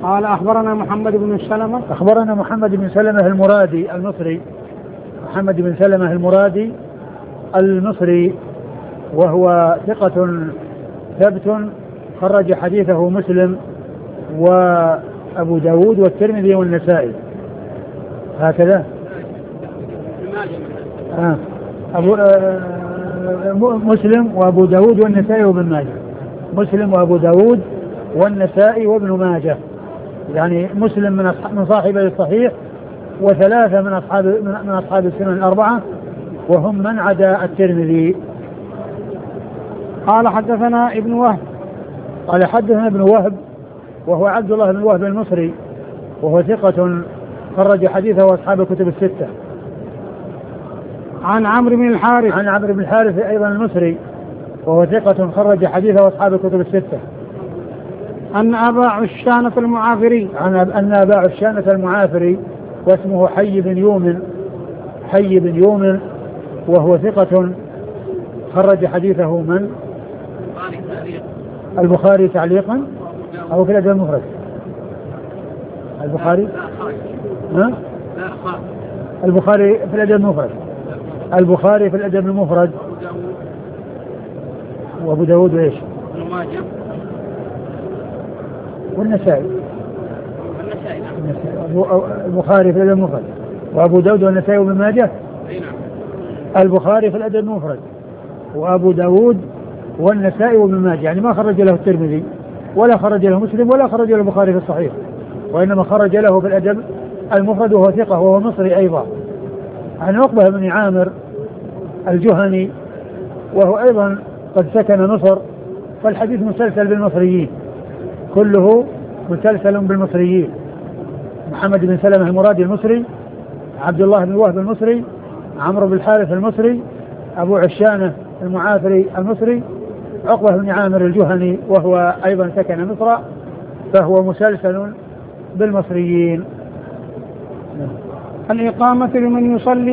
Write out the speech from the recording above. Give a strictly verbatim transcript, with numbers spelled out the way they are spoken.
قال أخبرنا محمد بن سلمة أخبرنا محمد بن سلمة المرادي المصري محمد بن سلمة المرادي المصري وهو ثقة ثبت خرج حديثه مسلم وأبو داود والترمذي والنسائي هكذا. آه. أبو آه مسلم وأبو داود والنسائي وابن ماجه مسلم وأبو داود والنسائي وابن ماجه يعني مسلم من من صاحبي الصحيح وثلاثة من أصحاب من أصحاب السنن الأربعة وهم من عدا الترمذي. قال حدثنا ابن وهب قال حدثنا ابن وهب وهو عبد الله بن وهب المصري وهو ثقة خرج حديثه أصحاب الكتب الستة. عن عمرو بن الحارث عن عمرو بن الحارث أيضا المصري وهو ثقة خرج حديثه أصحاب الكتب الستة. أن أبا عشانة المعافري عن أن أبا عشانة المعافري واسمه حي بن يومن حي بن يومن وهو ثقة خرج حديثه من البخاري تعليقا أو في الأدب المفرد البخاري ها؟ البخاري في الأدب المفرد البخاري في الأدب المفرد وأبو داود وإيش والنسائي البخاري في الأدب المفرد وأبو داود والنسائي وابن ماجه. البخاري في الأدب المفرد وأبو داود والنسائي وابن ماجه يعني ما خرج له الترمذي ولا خرج له مسلم ولا خرج له البخاري في الصحيح وإنما خرج له في الأدب المفرد وهو ثقة وهو مصري أيضا. عن عقبة بن عامر الجهني وهو أيضا قد سكن مصر فالحديث مسلسل بالمصريين كله مسلسل بالمصريين. محمد بن سلمة المرادي المصري عبد الله بن وهب المصري عمرو بن الحارث المصري أبو عشانة المعافري المصري عقبة بن عامر الجهني وهو أيضا سكن مصر فهو مسلسل بالمصريين. الإقامة لمن يصلي